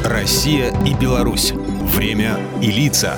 Россия и Беларусь. Время и лица.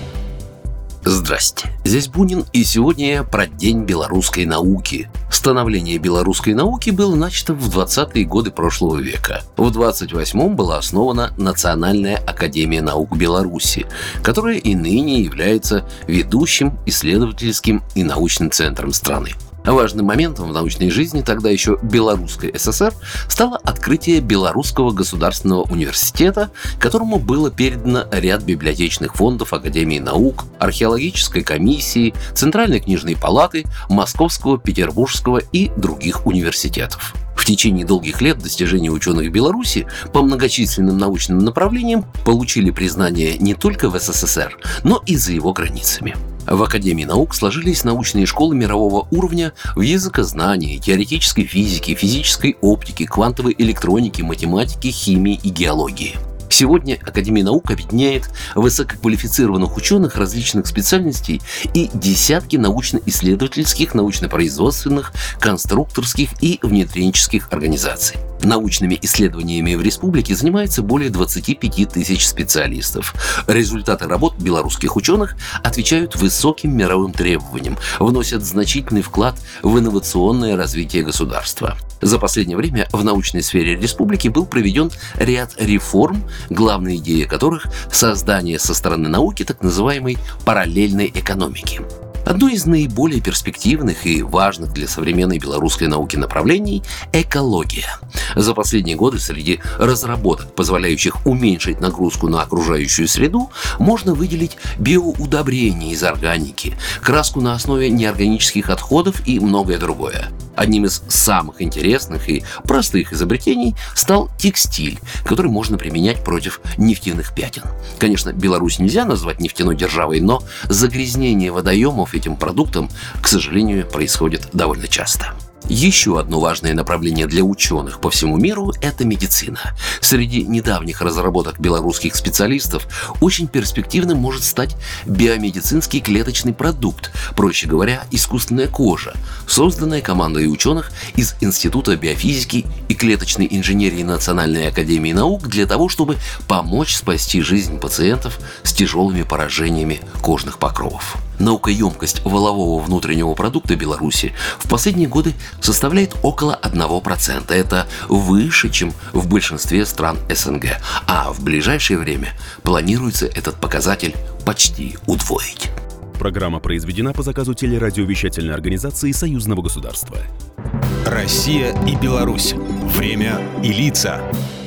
Здрасте, здесь Бунин, и сегодня про День белорусской науки. Становление белорусской науки было начато в 20-е годы прошлого века. В 28-м была основана Национальная академия наук Беларуси, которая и ныне является ведущим исследовательским и научным центром страны. Важным моментом в научной жизни тогда еще Белорусской ССР стало открытие Белорусского государственного университета, которому было передано ряд библиотечных фондов Академии наук, археологической комиссии, Центральной книжной палаты, Московского, Петербургского и других университетов. В течение долгих лет достижения ученых Беларуси по многочисленным научным направлениям получили признание не только в СССР, но и за его границами. В Академии наук сложились научные школы мирового уровня в языкознании, теоретической физике, физической оптике, квантовой электронике, математике, химии и геологии. Сегодня Академия наук объединяет высококвалифицированных ученых различных специальностей и десятки научно-исследовательских, научно-производственных, конструкторских и внедренческих организаций. Научными исследованиями в республике занимается более 25 тысяч специалистов. Результаты работ белорусских ученых отвечают высоким мировым требованиям, вносят значительный вклад в инновационное развитие государства. За последнее время в научной сфере республики был проведен ряд реформ, главная идея которых – создание со стороны науки так называемой параллельной экономики. Одно из наиболее перспективных и важных для современной белорусской науки направлений – экология. За последние годы среди разработок, позволяющих уменьшить нагрузку на окружающую среду, можно выделить биоудобрения из органики, краску на основе неорганических отходов и многое другое. Одним из самых интересных и простых изобретений стал текстиль, который можно применять против нефтяных пятен. Конечно, Беларусь нельзя назвать нефтяной державой, но загрязнение водоемов этим продуктом, к сожалению, происходит довольно часто. Еще одно важное направление для ученых по всему миру – это медицина. Среди недавних разработок белорусских специалистов очень перспективным может стать биомедицинский клеточный продукт, проще говоря, искусственная кожа, созданная командой ученых из Института биофизики и клеточной инженерии Национальной академии наук для того, чтобы помочь спасти жизнь пациентов с тяжелыми поражениями кожных покровов. Наукоемкость валового внутреннего продукта Беларуси в последние годы составляет около 1%. Это выше, чем в большинстве стран СНГ. А в ближайшее время планируется этот показатель почти удвоить. Программа произведена по заказу телерадиовещательной организации Союзного государства. Россия и Беларусь. Время и лица.